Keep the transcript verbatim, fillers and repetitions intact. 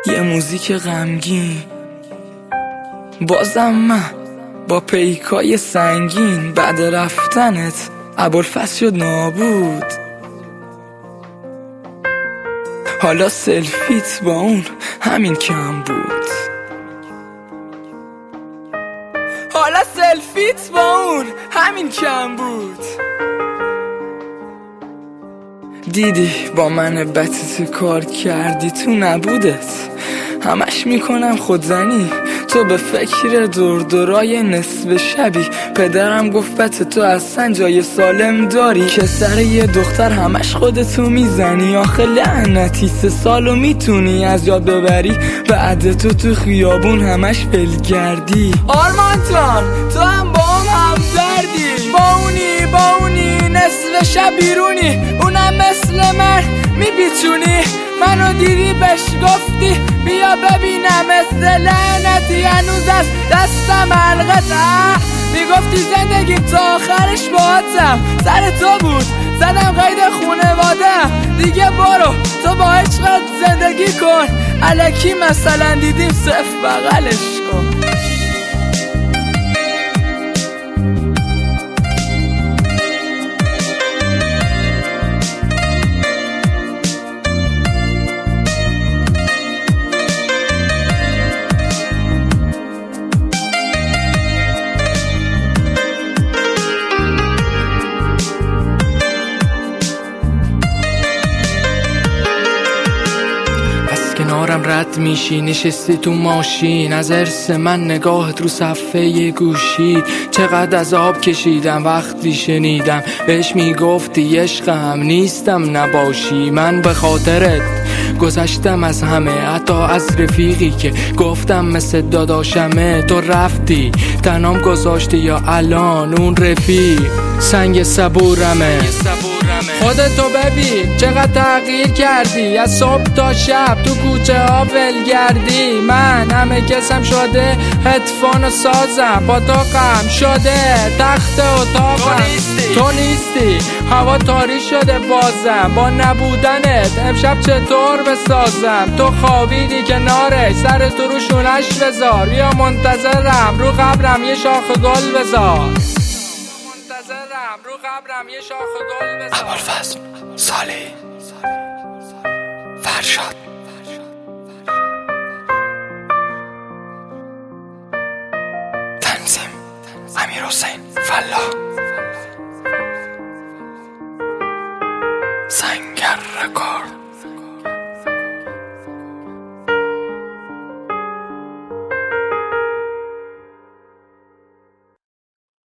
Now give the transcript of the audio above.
یه موزیک غمگین، بازم من با پیکای سنگین. بعد رفتنت ابوالفضل شد نابود. حالا سلفیت با اون همین کم بود. حالا سلفیت با اون همین کم بود. دیدی با من بتت کار کردی تو نبودت. همش میکنم خودزنی، تو به فکر دردرای نصف شبی. پدرم گفت بت تو اصلا جای سالم داری، که سر یه دختر همش خودتو میزنی. آخه لعنتی سه سالو میتونی از یاد ببری، بعد تو تو خیابون همش پلگردی. آرمان جان تو هم با هم همدردی، با اونی با اونی نصف شب بیرونی، اونم مثل من میپیچونی. منو دیدی بهش گفتی بیا ببینم، مثل لعنتی هنوز از دستم حلقتم. میگفتی زندگیم تا آخرش باهاتم، سر تو بود زدم قید خونواده. دیگه برو تو با عشقت زندگی کن، الکی مثلا دیدیم صف بغلش کن. کنارم رد میشی، نشستی تو ماشین، از ارث من نگاهت رو صفحه گوشی. چقدر عذاب کشیدم وقتی شنیدم بهش میگفتی عشقم نیستم نباشی. من به خاطرت گذشتم از همه، حتی از رفیقی که گفتم مثل داداشمه. تو رفتی تنام گذاشتی یا الان اون رفیق سنگ صبورمه. خودتو ببین چقدر تغییر کردی، از صبح تا شب تو کوچه ها ولگردی. من همه کسم شده هدفون و سازم، با تو غم شده تخت اتاقم. تو نیستی هوا تاریک شده بازم، با نبودنت امشب چطور بسازم. تو خوابیدی کنارش سر تو رو شونش بذار، یا منتظرم رو قبرم یه شاخ گل بذار. رو قبرم یه شاخ گل بذار. ابوالفضل، صالح، فرشاد. تنظیم امیرحسین فلاح.